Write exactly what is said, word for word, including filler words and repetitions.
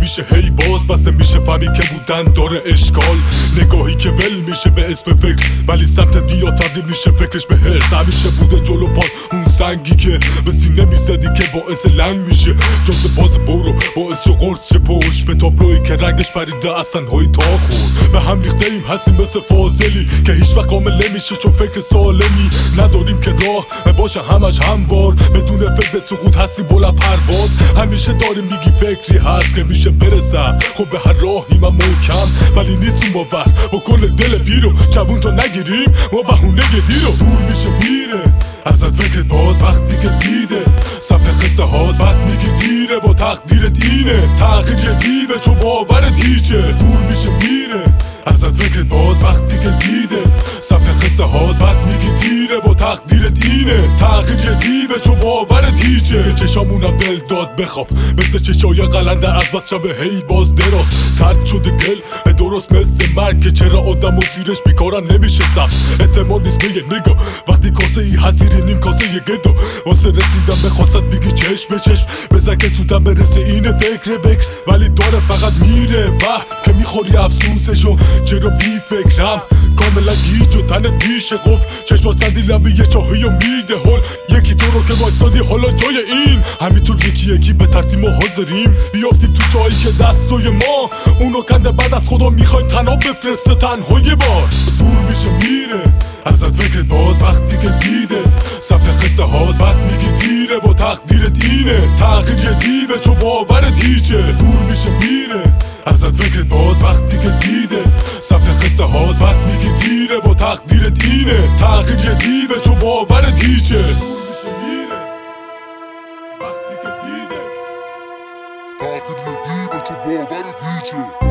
میشه هی باز بس میشه فهمی که بودن داره اشکال. نگاهی که ول میشه به اسم فکر ولی سمتت بیا تبدیل میشه فکرش به هرس. همیشه بوده جلو پا اون سنگی که به سینه میزدی که باعث لنگ میشه. جز باز برو باعث شو قرص شه پشت به تابلوی که رنگش پریده از تنهایی تا خورد. به هم ریخته ایم هستیم مثل فاضلی که هیچ وقت کامل نمیشه چون فکر سالمی نداریم که راه باشه همش هموار. بدون فکر به سقوط هستیم بلند پرواز. همیشه داریم میگی فکری هست که میشه برسم. خب به هر راهی من محکم ولی نیستیم باور با کل دل بیرو جوون تو نگیریم ما بهونه دیرو. دور میشه میره ازت فکرت باز وقتی که دیده سبت قصه هاست بعد میگی دیره با تقدیرت اینه. تغییر یه دیوه چون باورت هیچه. دور میشه میره ازت فکرت باز وقتی که دیده سبت قصه هاست بعد میگی دیره با تقدیرت اینه. تغییر یه دیوه چون باورت هیچه. چشامونم دل داد بخواب مثل چشای قلنده از بس شب هی باز دراز ترد شده گل درست مثل مرگ که چرا آدم و زیرش بیکارن نمیشه سبز. اعتماد نیست به یه نگاه وقتی کاسه ای حزیری نیم کاسه یه گدا واسه رسیدن به خواست میگی چشم به چشم بزن که سودم برسه اینه فکر بکر ولی داره فقط میره وقت که میخوری افسوسشو چرا بی فکرم کاملا گیج و تنت میشه قفل. چشمات سندی لبی یه چاهی و میده هل یکی تو رو که وایسادی حالا جای این همینطور یکی یکی به ترتیب ما حاضریم بیافتیم تو جایی که دستای ما اونو کنده بعد از خدا میخوایم تنها بفرسته تنها یه بار. دور میشه میره ازت فکرت باز وقتی که دیده سبت قصه هاست بعد میگی دیره با تقدیرت اینه. تغییر یه دیوه چون باورت هیچه. دور میشه میره ازت فکرت باز وقتی که دیده سبت قصه هاست بعد میگی دیره با تقدیرت اینه. تغییر یه دیوه چون باورت هیچه. دور میشه میره وقتی که دیده تغییر یه دیوه چون باورت هیچه.